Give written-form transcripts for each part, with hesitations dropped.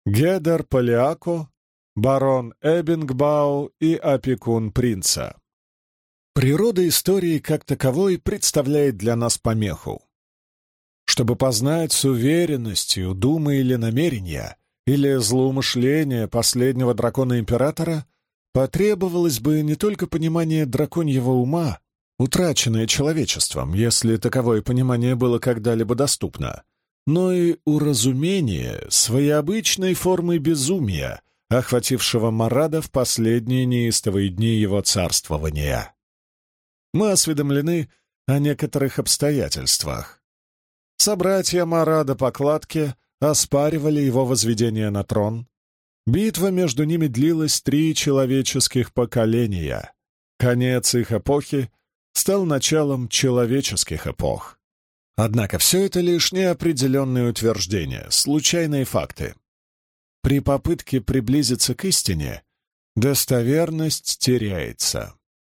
Гедер Полиако, барон Эббингбау и опекун принца. Природа истории как таковой представляет для нас помеху. Чтобы познать с уверенностью думы или намерения, или злоумышления последнего дракона-императора, потребовалось бы не только понимание драконьего ума, утраченное человечеством, если таковое понимание было когда-либо доступно, но и уразумение своеобычной формы безумия, охватившего Марада в последние неистовые дни его царствования. Мы осведомлены о некоторых обстоятельствах. Собратья Марада по кладке оспаривали его возведение на трон. Битва между ними длилась 3 человеческих поколения. Конец их эпохи стал началом человеческих эпох. Однако все это лишь неопределенные утверждения, случайные факты. При попытке приблизиться к истине достоверность теряется.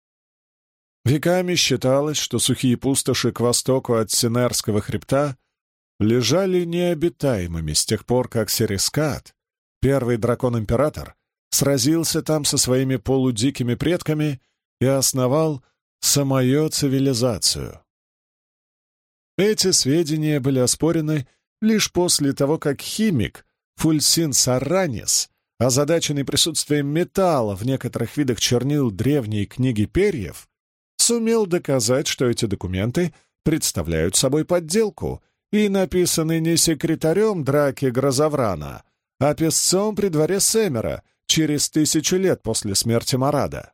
Веками считалось, что сухие пустоши к востоку от Синерского хребта лежали необитаемыми с тех пор, как Серискат, первый дракон-император, сразился там со своими полудикими предками и основал самую цивилизацию. Эти сведения были оспорены лишь после того, как химик Фульсин Саранис, озадаченный присутствием металла в некоторых видах чернил древней книги перьев, сумел доказать, что эти документы представляют собой подделку и написаны не секретарем Драки Грозоврана, а песцом при дворе Семера через 1000 лет после смерти Марада.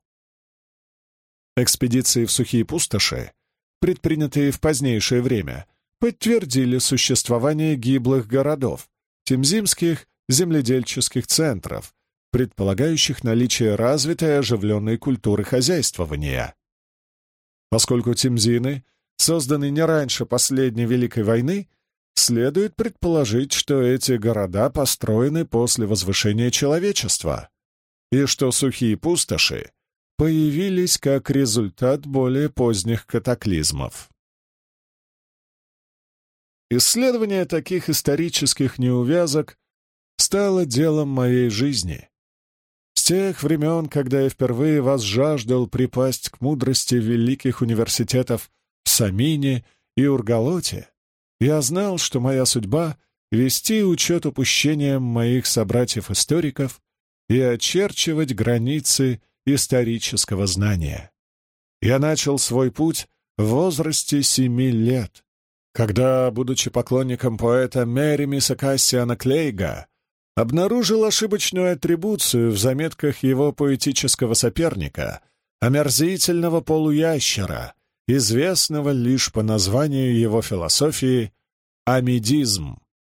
Экспедиции в сухие пустоши, предпринятые в позднейшее время, подтвердили существование гиблых городов, темзимских земледельческих центров, предполагающих наличие развитой и оживленной культуры хозяйствования. Поскольку темзины созданы не раньше последней Великой войны, следует предположить, что эти города построены после возвышения человечества, и что сухие пустоши появились как результат более поздних катаклизмов. Исследование таких исторических неувязок стало делом моей жизни. С тех времен, когда я впервые возжаждал припасть к мудрости великих университетов в Самине и Ургалоте, я знал, что моя судьба — вести учет упущениям моих собратьев-историков и очерчивать границы исторического знания. Я начал свой путь в возрасте 7 лет, когда, будучи поклонником поэта Меремиса Кассиана Клейга, обнаружил ошибочную атрибуцию в заметках его поэтического соперника, омерзительного полуящера, известного лишь по названию его философии «Амидизм».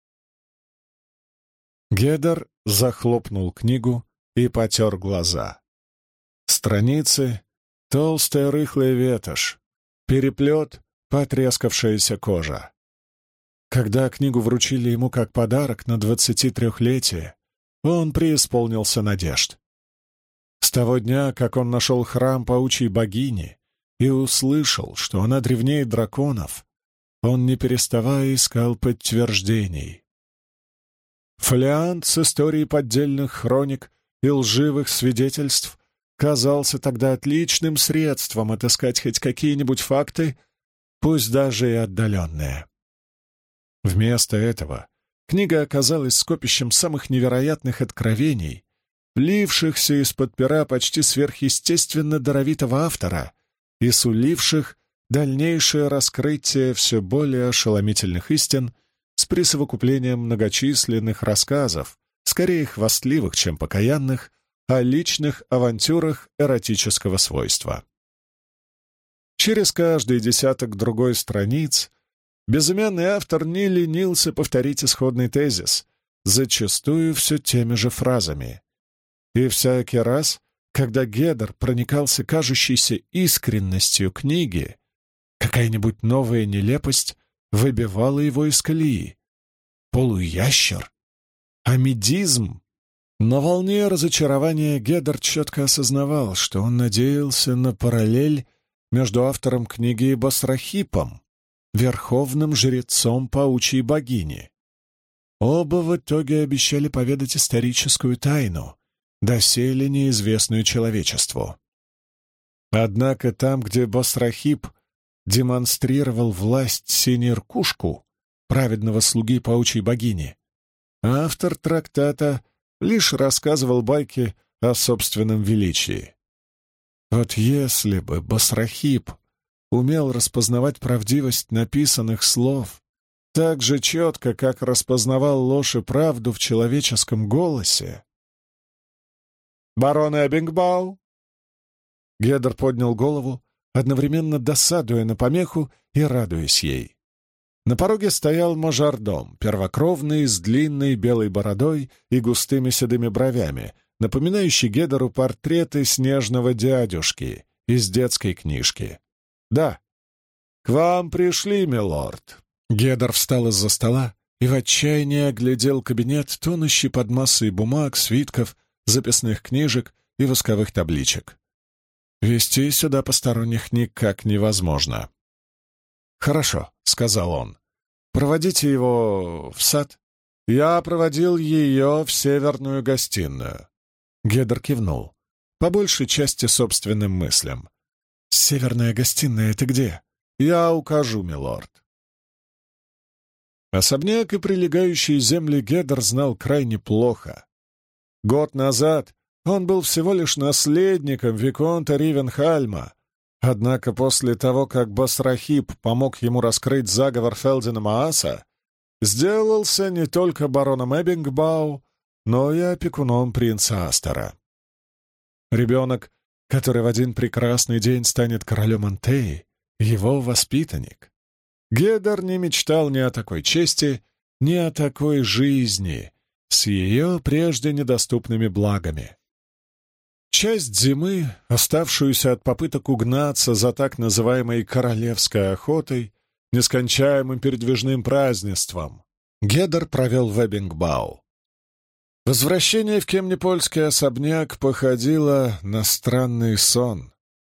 Гедер захлопнул книгу и потер глаза. Страницы — толстая рыхлая ветошь, переплет — потрескавшаяся кожа. Когда книгу вручили ему как подарок на 23-летие, он преисполнился надежд. С того дня, как он нашел храм паучьей богини и услышал, что она древнее драконов, он, не переставая, искал подтверждений. Фолиант с историей поддельных хроник и лживых свидетельств казался тогда отличным средством отыскать хоть какие-нибудь факты, пусть даже и отдаленные. Вместо этого книга оказалась скопищем самых невероятных откровений, лившихся из-под пера почти сверхъестественно даровитого автора и суливших дальнейшее раскрытие все более ошеломительных истин с присовокуплением многочисленных рассказов, скорее хвастливых, чем покаянных, о личных авантюрах эротического свойства. Через каждый десяток другой страниц безымянный автор не ленился повторить исходный тезис, зачастую все теми же фразами. И всякий раз, когда Гедер проникался кажущейся искренностью книги, какая-нибудь новая нелепость выбивала его из колеи. Полуящер? Амидизм? На волне разочарования Гедер четко осознавал, что он надеялся на параллель между автором книги и Басрахипом, верховным жрецом паучьей богини. Оба в итоге обещали поведать историческую тайну, доселе неизвестную человечеству. Однако там, где Басрахип демонстрировал власть Синир-Кушку, праведного слуги паучьей богини, автор трактата лишь рассказывал байки о собственном величии. Вот если бы Басрахип умел распознавать правдивость написанных слов так же четко, как распознавал ложь и правду в человеческом голосе. «Барон Эббингбау!» Гедер поднял голову, одновременно досадуя на помеху и радуясь ей. На пороге стоял мажордом, первокровный, с длинной белой бородой и густыми седыми бровями, напоминающий Гедеру портреты снежного дядюшки из детской книжки. «Да, к вам пришли, милорд». Гедер встал из-за стола и в отчаянии оглядел кабинет, тонущий под массой бумаг, свитков, записных книжек и восковых табличек. Вести сюда посторонних никак невозможно. «Хорошо», — сказал он. «Проводите его в сад». «Я проводил ее в северную гостиную». Гедер кивнул, по большей части собственным мыслям. «Северная гостиная — это где?» «Я укажу, милорд». Особняк и прилегающие земли Гедер знал крайне плохо. Год назад он был всего лишь наследником виконта Ривенхальма, однако после того, как Басрахип помог ему раскрыть заговор Фелдина Мааса, сделался не только бароном Эббингбау, но и опекуном принца Астера. Ребенок, который в один прекрасный день станет королем Антеи, его воспитанник. Гедер не мечтал ни о такой чести, ни о такой жизни с ее прежде недоступными благами. Часть зимы, оставшуюся от попыток угнаться за так называемой королевской охотой, нескончаемым передвижным празднеством, Гедер провел в Эббингбау. Возвращение в Кемнипольский особняк походило на странный сон.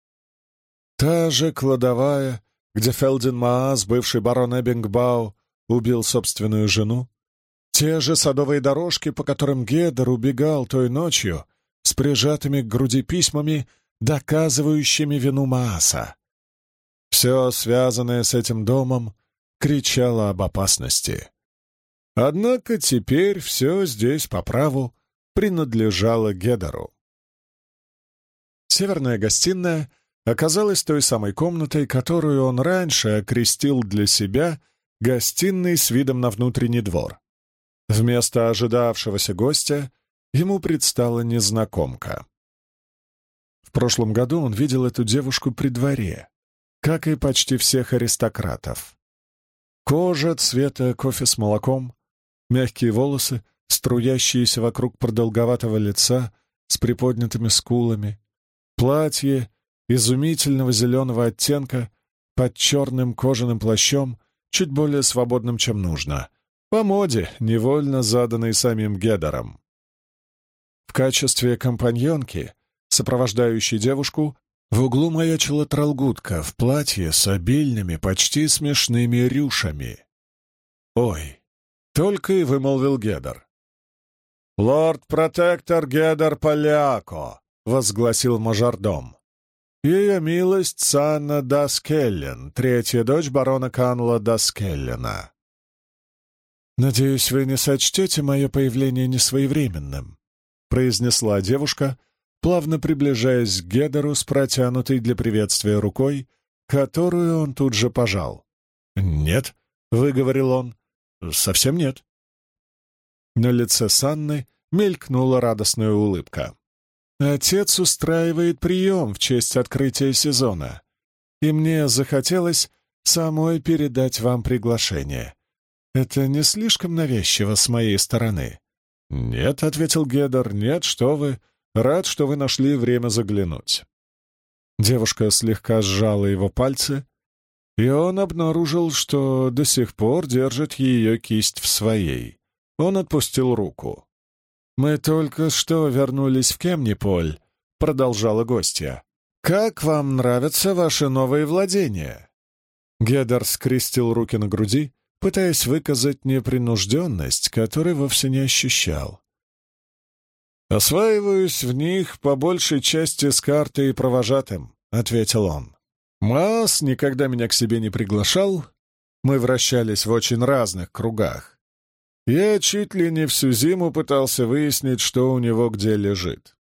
Та же кладовая, где Фелдин Маас, бывший барон Эббингбау, убил собственную жену, те же садовые дорожки, по которым Гедер убегал той ночью с прижатыми к груди письмами, доказывающими вину Мааса. Все, связанное с этим домом, кричало об опасности. Однако теперь все здесь по праву принадлежало Гедеру. Северная гостиная оказалась той самой комнатой, которую он раньше окрестил для себя гостиной с видом на внутренний двор. Вместо ожидавшегося гостя ему предстала незнакомка. В прошлом году он видел эту девушку при дворе, как и почти всех аристократов. Кожа цвета кофе с молоком, мягкие волосы, струящиеся вокруг продолговатого лица с приподнятыми скулами, платье изумительного зеленого оттенка под черным кожаным плащом, чуть более свободным, чем нужно, по моде, невольно заданной самим Гедером. В качестве компаньонки, сопровождающей девушку, в углу маячила тралгутка в платье с обильными, почти смешными рюшами. «Ой!» — только и вымолвил Гедер. «Лорд-протектор Гедер Поляко!» — возгласил мажордом. «Ее милость Санна Даскеллен, третья дочь барона Канла Даскеллена». «Надеюсь, вы не сочтете мое появление несвоевременным», — произнесла девушка, плавно приближаясь к Гедеру с протянутой для приветствия рукой, которую он тут же пожал. «Нет», — выговорил он, — «совсем нет». На лице Санны мелькнула радостная улыбка. «Отец устраивает прием в честь открытия сезона, и мне захотелось самой передать вам приглашение. Это не слишком навязчиво с моей стороны?» «Нет», — ответил Гедер, — «нет, что вы. Рад, что вы нашли время заглянуть». Девушка слегка сжала его пальцы, и он обнаружил, что до сих пор держит ее кисть в своей. Он отпустил руку. «Мы только что вернулись в Кемниполь», — продолжала гостья. «Как вам нравятся ваши новые владения?» Гедер скрестил руки на груди, пытаясь выказать непринужденность, которой вовсе не ощущал. «Осваиваюсь в них по большей части с картой и провожатым», — ответил он. «Маас никогда меня к себе не приглашал. Мы вращались в очень разных кругах. Я чуть ли не всю зиму пытался выяснить, что у него где лежит».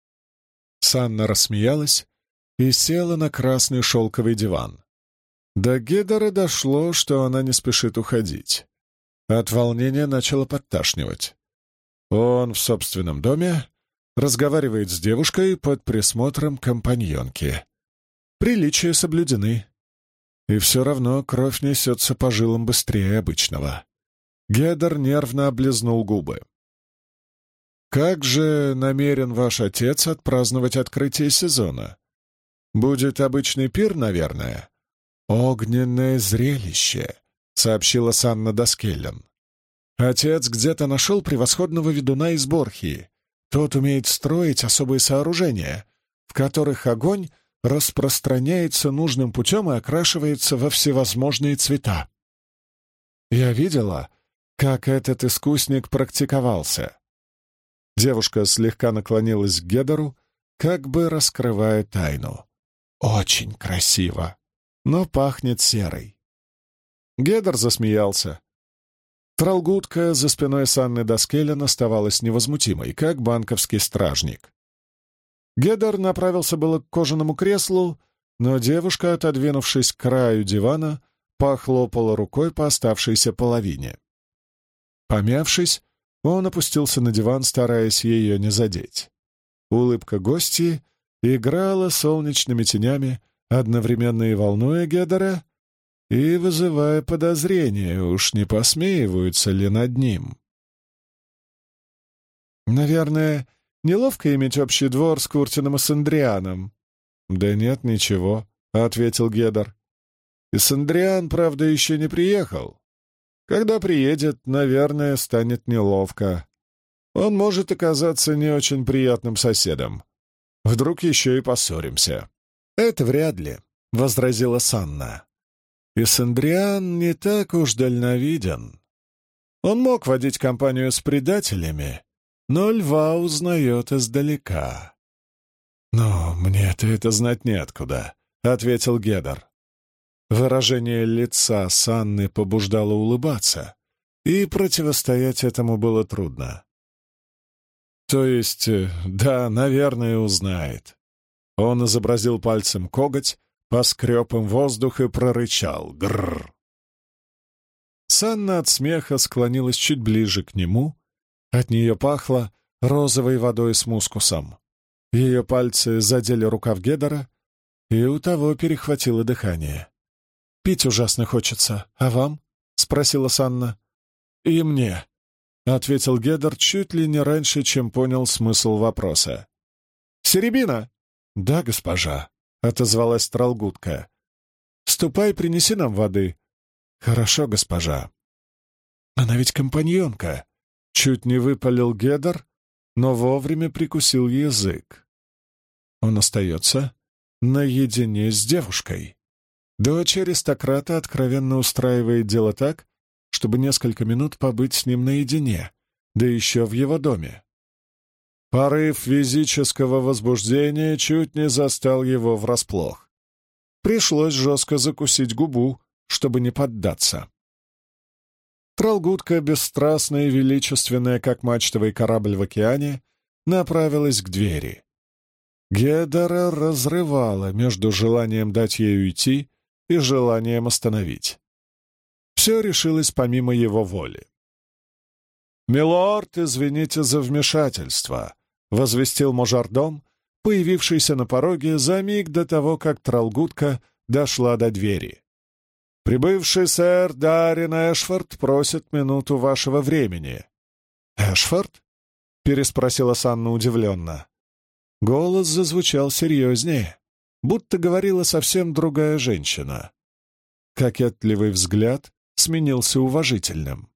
Санна рассмеялась и села на красный шелковый диван. До Гедера дошло, что она не спешит уходить. От волнения начало подташнивать. Он в собственном доме разговаривает с девушкой под присмотром компаньонки. Приличия соблюдены. И все равно кровь несется по жилам быстрее обычного. Гедер нервно облизнул губы. «Как же намерен ваш отец отпраздновать открытие сезона? Будет обычный пир, наверное?» «Огненное зрелище», — сообщила Санна Даскеллен. «Отец где-то нашел превосходного ведуна из Борхии. Тот умеет строить особые сооружения, в которых огонь распространяется нужным путем и окрашивается во всевозможные цвета. Я видела, как этот искусник практиковался». Девушка слегка наклонилась к Гедеру, как бы раскрывая тайну. «Очень красиво, но пахнет серой». Гедер засмеялся. Тралгутка за спиной Санны Даскеллен оставалась невозмутимой, как банковский стражник. Гедер направился было к кожаному креслу, но девушка, отодвинувшись к краю дивана, похлопала рукой по оставшейся половине. Помявшись, он опустился на диван, стараясь ее не задеть. Улыбка гостьи играла солнечными тенями, одновременно и волнуя Гедера, и вызывая подозрения, уж не посмеиваются ли над ним. «Наверное, неловко иметь общий двор с Куртином и Сандрианом?» «Да нет, ничего», — ответил Гедер. «И Сандриан, правда, еще не приехал. Когда приедет, наверное, станет неловко. Он может оказаться не очень приятным соседом. Вдруг еще и поссоримся». «Это вряд ли», — возразила Санна. «И Сандриан не так уж дальновиден. Он мог водить компанию с предателями, но льва узнает издалека». «Но мне-то это знать неоткуда», — ответил Гедер. Выражение лица Санны побуждало улыбаться, и противостоять этому было трудно. «То есть, да, наверное, узнает». Он изобразил пальцем коготь, поскреб им воздух и прорычал «Грррр». Санна от смеха склонилась чуть ближе к нему. От нее пахло розовой водой с мускусом. Ее пальцы задели рукав Гедера, и у того перехватило дыхание. «Пить ужасно хочется. А вам?» — спросила Санна. «И мне», — ответил Гедер чуть ли не раньше, чем понял смысл вопроса. «Серебина!» «Да, госпожа», — отозвалась Тралгутка. «Ступай, принеси нам воды». «Хорошо, госпожа». «Она ведь компаньонка», — чуть не выпалил Гедер, но вовремя прикусил язык. Он остается наедине с девушкой. Дочь аристократа откровенно устраивает дело так, чтобы несколько минут побыть с ним наедине, да еще в его доме. Порыв физического возбуждения чуть не застал его врасплох. Пришлось жестко закусить губу, чтобы не поддаться. Тралгутка, бесстрастная и величественная, как мачтовый корабль в океане, направилась к двери. Гедера разрывала между желанием дать ей уйти и желанием остановить. Все решилось помимо его воли. «Милорд, извините за вмешательство», — возвестил мажордом, появившийся на пороге за миг до того, как Тралгутка дошла до двери. «Прибывший сэр Даррен Эшфорд просит минуту вашего времени». «Эшфорд?» — переспросила Санна удивленно. Голос зазвучал серьезнее, будто говорила совсем другая женщина. Кокетливый взгляд сменился уважительным.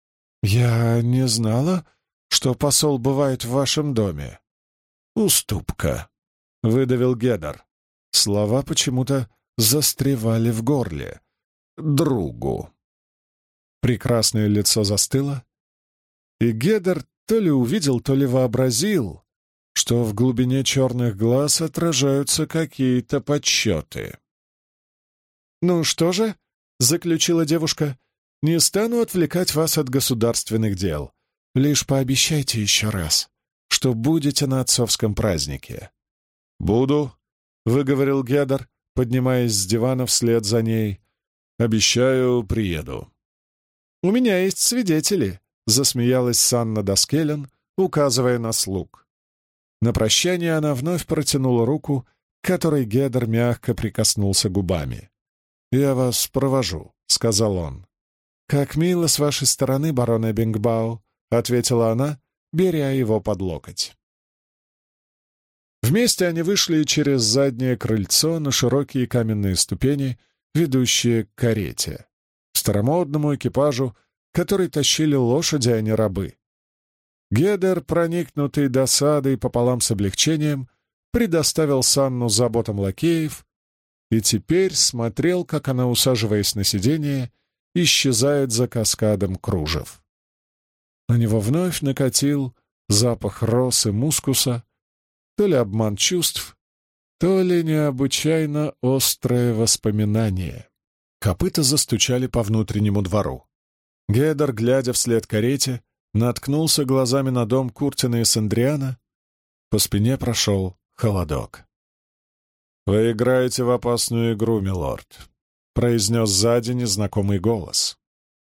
«Я не знала, что посол бывает в вашем доме». «Уступка», — выдавил Гедер. Слова почему-то застревали в горле. «Другу». Прекрасное лицо застыло, и Гедер то ли увидел, то ли вообразил, что в глубине черных глаз отражаются какие-то подсчеты. «Ну что же», — заключила девушка, — «не стану отвлекать вас от государственных дел. Лишь пообещайте еще раз, что будете на отцовском празднике». «Буду», — выговорил Гедер, поднимаясь с дивана вслед за ней. «Обещаю, приеду». «У меня есть свидетели», — засмеялась Санна Даскелен, указывая на слуг. На прощание она вновь протянула руку, к которой Гедер мягко прикоснулся губами. «Я вас провожу», — сказал он. «Как мило с вашей стороны, барон Эббингбау», — ответила она, беря его под локоть. Вместе они вышли через заднее крыльцо на широкие каменные ступени, ведущие к карете, старомодному экипажу, который тащили лошади, а не рабы. Гедер, проникнутый досадой пополам с облегчением, предоставил Санну заботам лакеев и теперь смотрел, как она, усаживаясь на сиденье, исчезает за каскадом кружев. На него вновь накатил запах роз и мускуса, то ли обман чувств, то ли необычайно острое воспоминание. Копыта застучали по внутреннему двору. Гедер, глядя вслед карете, наткнулся глазами на дом Куртина и Сандриана. По спине прошел холодок. «Вы играете в опасную игру, милорд», — произнес сзади незнакомый голос.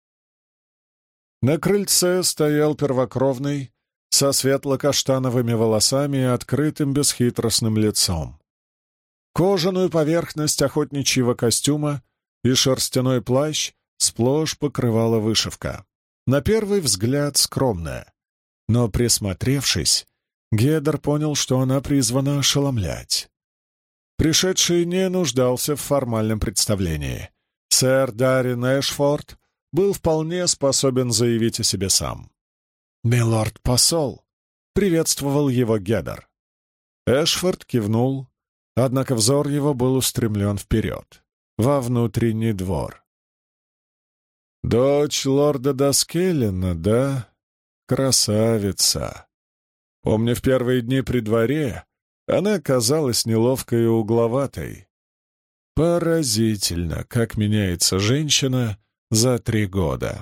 На крыльце стоял первокровный, со светло-каштановыми волосами и открытым бесхитростным лицом. Кожаную поверхность охотничьего костюма и шерстяной плащ сплошь покрывала вышивка. На первый взгляд скромная, но, присмотревшись, Гедер понял, что она призвана ошеломлять. Пришедший не нуждался в формальном представлении. Сэр Даррен Эшфорд был вполне способен заявить о себе сам. «Милорд-посол», — приветствовал его Гедер. Эшфорд кивнул, однако взор его был устремлен вперед, во внутренний двор. «Дочь лорда Даскеллена, да? Красавица. Помню, в первые дни при дворе она казалась неловкой и угловатой. Поразительно, как меняется женщина за 3 года».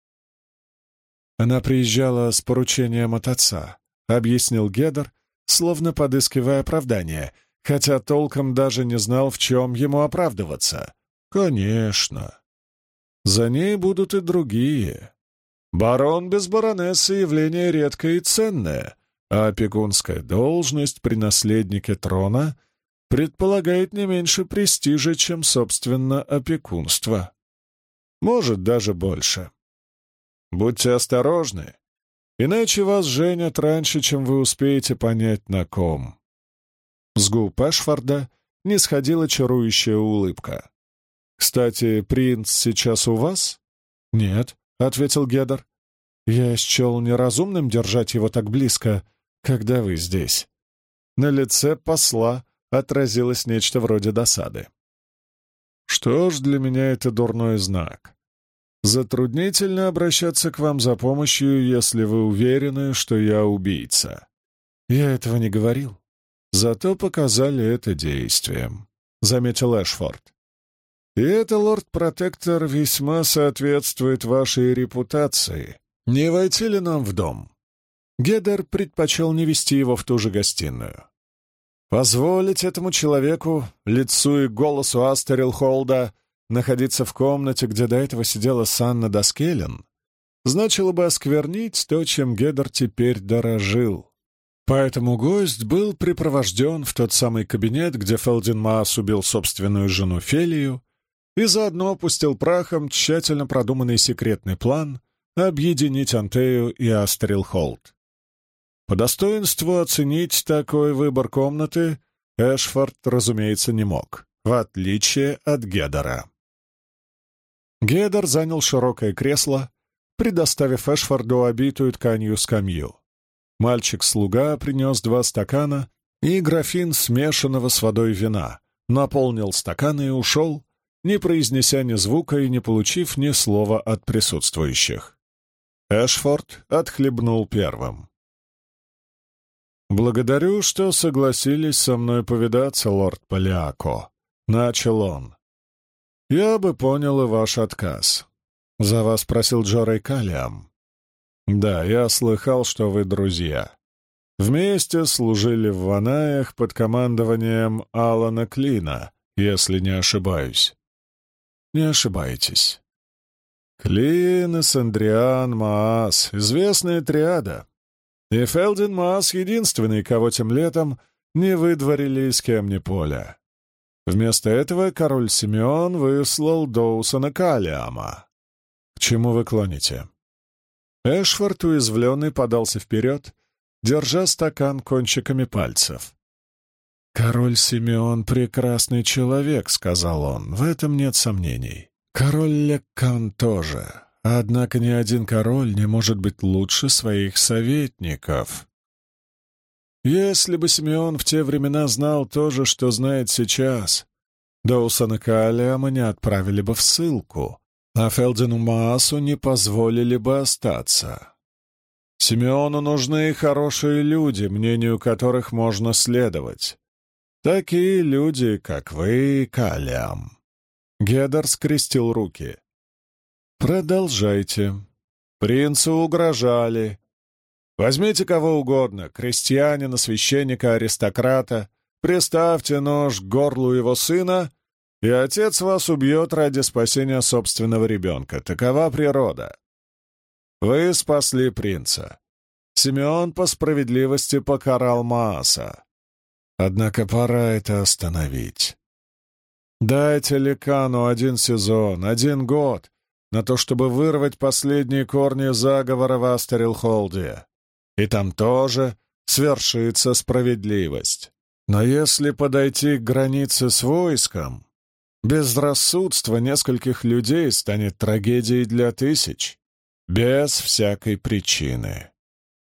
«Она приезжала с поручением от отца», — объяснил Гедер, словно подыскивая оправдание, хотя толком даже не знал, в чем ему оправдываться. «Конечно. За ней будут и другие. Барон без баронессы — явление редкое и ценное, а опекунская должность при наследнике трона предполагает не меньше престижа, чем, собственно, опекунство. Может, даже больше. Будьте осторожны, иначе вас женят раньше, чем вы успеете понять, на ком». С губ Эшфорда не сходила чарующая улыбка. «Кстати, принц сейчас у вас?» «Нет», — ответил Гедер. «Я счел неразумным держать его так близко, когда вы здесь». На лице посла отразилось нечто вроде досады. «Что ж, для меня это дурной знак. Затруднительно обращаться к вам за помощью, если вы уверены, что я убийца. Я этого не говорил. Зато показали это действием», — заметил Эшфорд. «И это, лорд-протектор, весьма соответствует вашей репутации. Не войти ли нам в дом?» Гедер предпочел не вести его в ту же гостиную. Позволить этому человеку, лицу и голосу Астерил Холда, находиться в комнате, где до этого сидела Санна Даскелен, значило бы осквернить то, чем Гедер теперь дорожил. Поэтому гость был припровожден в тот самый кабинет, где Фелдин Маас убил собственную жену Фелию и заодно пустил прахом тщательно продуманный секретный план объединить Антею и Астерил Холд. По достоинству оценить такой выбор комнаты Эшфорд, разумеется, не мог, в отличие от Гедера. Гедер занял широкое кресло, предоставив Эшфорду обитую тканью скамью. Мальчик-слуга принес 2 стакана и графин смешанного с водой вина, наполнил стаканы и ушел, не произнеся ни звука и не получив ни слова от присутствующих. Эшфорд отхлебнул первым. «Благодарю, что согласились со мной повидаться, лорд Полиако», — начал он. «Я бы понял и ваш отказ. За вас просил Джорей Калиам. Да, я слыхал, что вы друзья. Вместе служили в Ванаях под командованием Алана Клина, если не ошибаюсь». «Не ошибаетесь». Клин, Эссендриан, Маас — известная триада. И Фелдин Маас — единственный, кого тем летом не выдворили из Кемни-Поля. Вместо этого король Симеон выслал Доусона Калиама. К чему вы клоните? Эшфорд, уязвленный, подался вперед, держа стакан кончиками пальцев. «Король Симеон — прекрасный человек», — сказал он, — «в этом нет сомнений. Король Леккан тоже. Однако ни один король не может быть лучше своих советников. Если бы Симеон в те времена знал то же, что знает сейчас, Доусона Калиама не отправили бы в ссылку, а Фелдину Маасу не позволили бы остаться. Симеону нужны хорошие люди, мнению которых можно следовать. Такие люди, как вы, Калиам». Гедер скрестил руки. «Продолжайте. Принцу угрожали. Возьмите кого угодно, крестьянина, священника, аристократа, приставьте нож к горлу его сына, и отец вас убьет ради спасения собственного ребенка. Такова природа. Вы спасли принца. Симеон по справедливости покарал Мааса. Однако пора это остановить. Дайте Лекану 1 сезон, 1 год на то, чтобы вырвать последние корни заговора в Астерилхолде. И там тоже свершится справедливость. Но если подойти к границе с войском, безрассудство нескольких людей станет трагедией для тысяч, без всякой причины».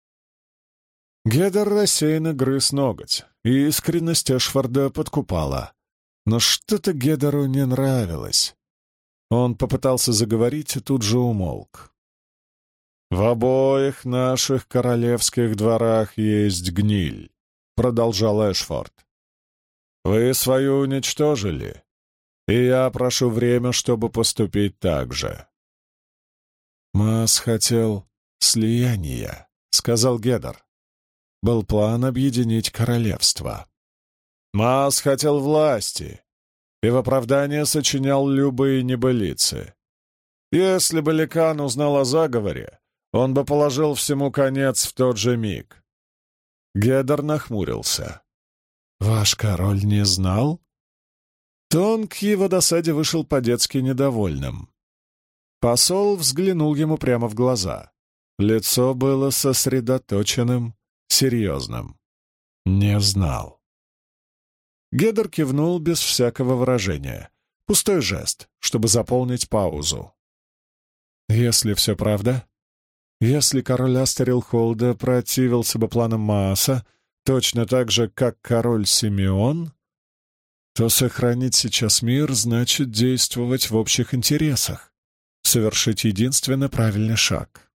Гедер рассеянно грыз ноготь, и искренность Эшфорда подкупала. Но что-то Гедеру не нравилось. Он попытался заговорить и тут же умолк. «В обоих наших королевских дворах есть гниль», — продолжал Эшфорд. «Вы свою уничтожили, и я прошу время, чтобы поступить так же». «Маас хотел слияния», — сказал Гедер. «Был план объединить королевство». Маас хотел власти и в оправдание сочинял любые небылицы. Если бы Лекан узнал о заговоре, он бы положил всему конец в тот же миг. Гедер нахмурился. «Ваш король не знал?» Тон к его досаде вышел по-детски недовольным. Посол взглянул ему прямо в глаза. Лицо было сосредоточенным, серьезным. «Не знал». Гедер кивнул без всякого выражения. Пустой жест, чтобы заполнить паузу. «Если все правда, если король Астерилхолда противился бы планам Мааса точно так же, как король Симеон, то сохранить сейчас мир значит действовать в общих интересах, совершить единственно правильный шаг.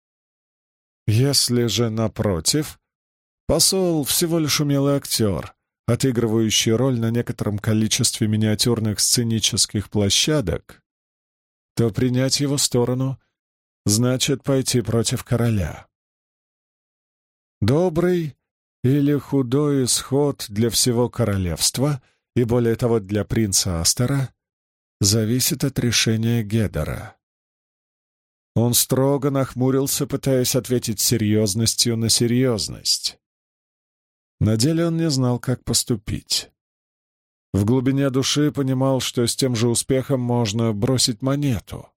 Если же, напротив, посол всего лишь умелый актер, отыгрывающий роль на некотором количестве миниатюрных сценических площадок, то принять его сторону значит пойти против короля. Добрый или худой исход для всего королевства, и более того для принца Астера, зависит от решения Гедера. Он строго нахмурился, пытаясь ответить серьезностью на серьезность. На деле он не знал, как поступить. В глубине души понимал, что с тем же успехом можно бросить монету.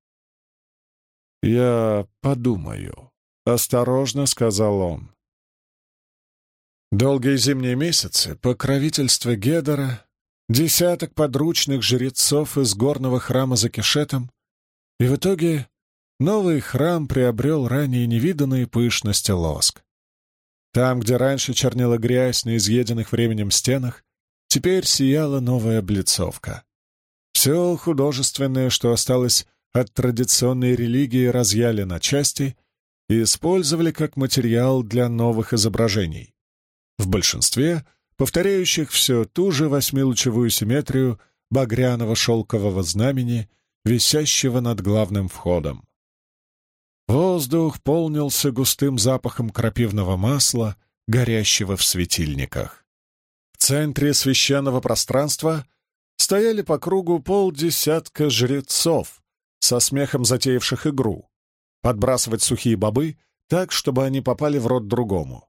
«Я подумаю», — осторожно сказал он. Долгие зимние месяцы, покровительство Гедера, десяток подручных жрецов из горного храма за Кешетом, и в итоге новый храм приобрел ранее невиданные пышность и лоск. Там, где раньше чернела грязь на изъеденных временем стенах, теперь сияла новая облицовка. Все художественное, что осталось от традиционной религии, разъяли на части и использовали как материал для новых изображений, в большинстве повторяющих все ту же восьмилучевую симметрию багряного шелкового знамени, висящего над главным входом. Воздух полнился густым запахом крапивного масла, горящего в светильниках. В центре священного пространства стояли по кругу полдесятка жрецов, со смехом затеявших игру, подбрасывать сухие бобы так, чтобы они попали в рот другому.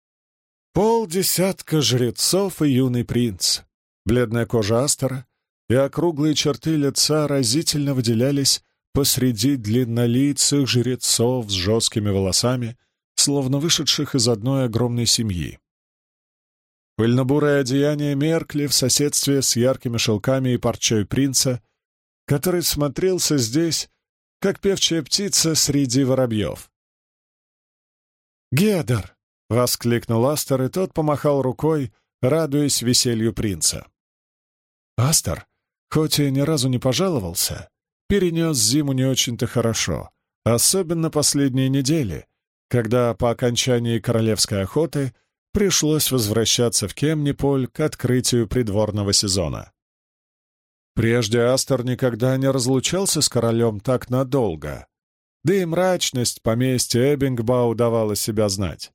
Полдесятка жрецов и юный принц. Бледная кожа Астора и округлые черты лица разительно выделялись посреди длиннолицых жрецов с жесткими волосами, словно вышедших из одной огромной семьи. Пыльно-бурые одеяния меркли в соседстве с яркими шелками и парчой принца, который смотрелся здесь, как певчая птица среди воробьев. «Гедер!» — воскликнул Астор, и тот помахал рукой, радуясь веселью принца. Астор, хоть и ни разу не пожаловался, перенес зиму не очень-то хорошо, особенно последние недели, когда по окончании королевской охоты пришлось возвращаться в Кемниполь к открытию придворного сезона. Прежде Астор никогда не разлучался с королем так надолго, да и мрачность поместья Эббингбау давала себя знать.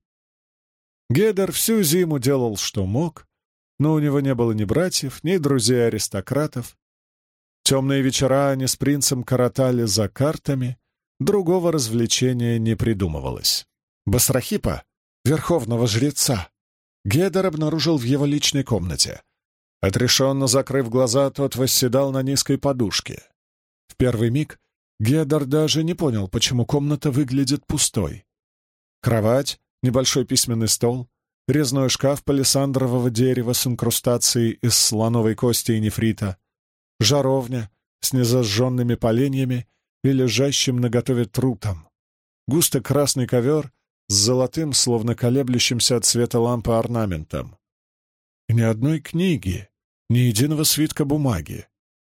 Гедер всю зиму делал, что мог, но у него не было ни братьев, ни друзей-аристократов. Темные вечера они с принцем коротали за картами, другого развлечения не придумывалось. Басрахипа, верховного жреца, Гедер обнаружил в его личной комнате. Отрешенно закрыв глаза, тот восседал на низкой подушке. В первый миг Гедер даже не понял, почему комната выглядит пустой. Кровать, небольшой письменный стол, резной шкаф палисандрового дерева с инкрустацией из слоновой кости и нефрита, жаровня с незажженными поленьями и лежащим наготове трутом, густо-красный ковер с золотым, словно колеблющимся от света лампы орнаментом. И ни одной книги, ни единого свитка бумаги.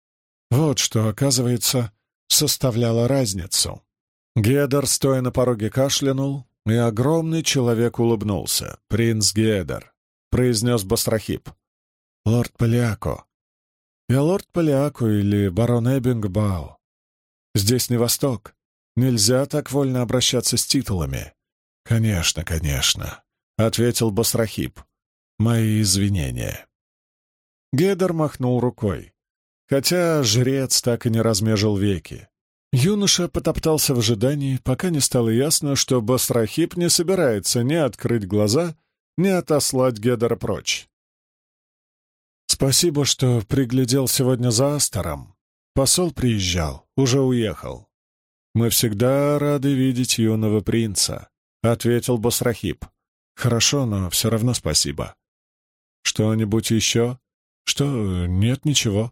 Вот что, оказывается, составляло разницу. Гедер, стоя на пороге, кашлянул, и огромный человек улыбнулся. «Принц Гедер», — произнес Басрахип. «Лорд Палиако». «Я лорд Палиако или барон Эббингбау. Здесь не Восток. Нельзя так вольно обращаться с титулами». «Конечно, конечно», — ответил Басрахип. «Мои извинения». Гедер махнул рукой, хотя жрец так и не размежил веки. Юноша потоптался в ожидании, пока не стало ясно, что Басрахип не собирается ни открыть глаза, ни отослать Гедера прочь. «Спасибо, что приглядел сегодня за Астором. Посол приезжал, уже уехал. Мы всегда рады видеть юного принца», — ответил Басрахип. «Хорошо, но все равно спасибо. Что-нибудь еще? Что? Нет, ничего».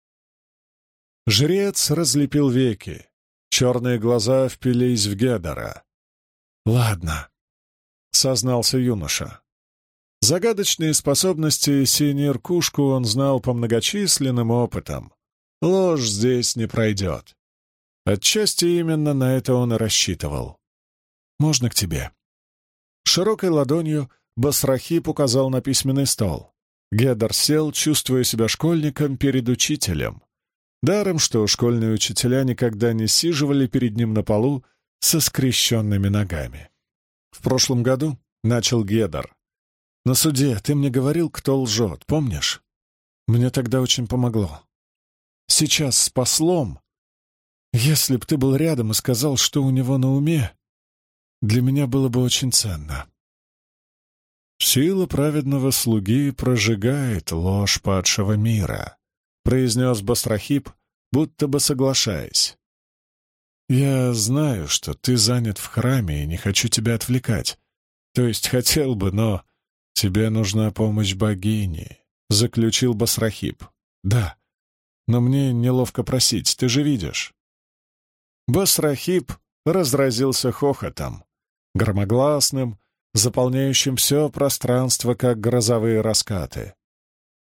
Жрец разлепил веки. Черные глаза впились в Гедера. «Ладно», — сознался юноша. Загадочные способности Синир-Кушку он знал по многочисленным опытам. Ложь здесь не пройдет. Отчасти именно на это он и рассчитывал. «Можно к тебе?» Широкой ладонью Басрахип указал на письменный стол. Гедер сел, чувствуя себя школьником перед учителем. Даром, что школьные учителя никогда не сиживали перед ним на полу со скрещенными ногами. «В прошлом году», — начал Гедер, — «на суде ты мне говорил, кто лжет, помнишь? Мне тогда очень помогло. Сейчас с послом, если б ты был рядом и сказал, что у него на уме, для меня было бы очень ценно». «Сила праведного слуги прожигает ложь падшего мира», — произнес Басрахип, будто бы соглашаясь. «Я знаю, что ты занят в храме и не хочу тебя отвлекать. То есть хотел бы, но тебе нужна помощь богини», — заключил Басрахип. «Да, но мне неловко просить, ты же видишь». Басрахип разразился хохотом, громогласным, заполняющим все пространство, как грозовые раскаты.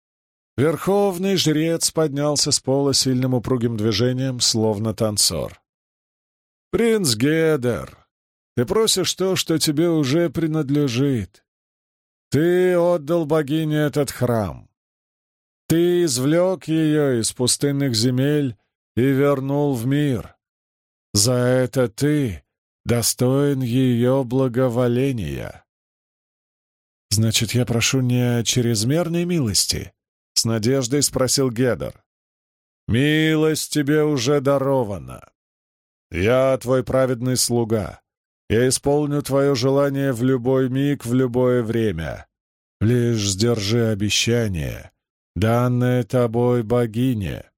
Верховный жрец поднялся с пола сильным упругим движением, словно танцор. «Принц Гедер, ты просишь то, что тебе уже принадлежит. Ты отдал богине этот храм. Ты извлек ее из пустынных земель и вернул в мир. За это ты достоин ее благоволения». «Значит, я прошу не о чрезмерной милости?» — с надеждой спросил Гедер. «Милость тебе уже дарована. Я твой праведный слуга. Я исполню твое желание в любой миг, в любое время. Лишь сдержи обещание, данное тобой богине».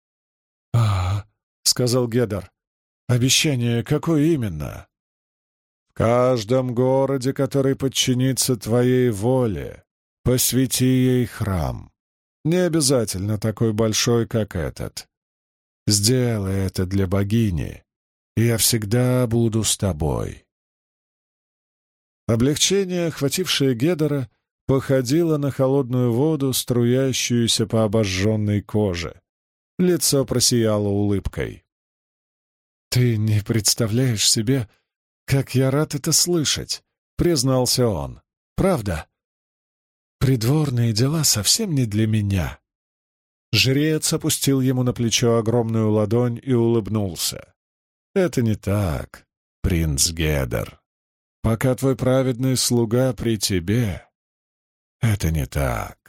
Сказал Гедер, — «обещание какое именно?» «В каждом городе, который подчинится твоей воле, посвяти ей храм. Не обязательно такой большой, как этот. Сделай это для богини, и я всегда буду с тобой». Облегчение, охватившее Гедера, походило на холодную воду, струящуюся по обожженной коже. Лицо просияло улыбкой. «Ты не представляешь себе, как я рад это слышать», — признался он. «Правда? Придворные дела совсем не для меня». Жрец опустил ему на плечо огромную ладонь и улыбнулся. «Это не так, принц Гедер. Пока твой праведный слуга при тебе, это не так».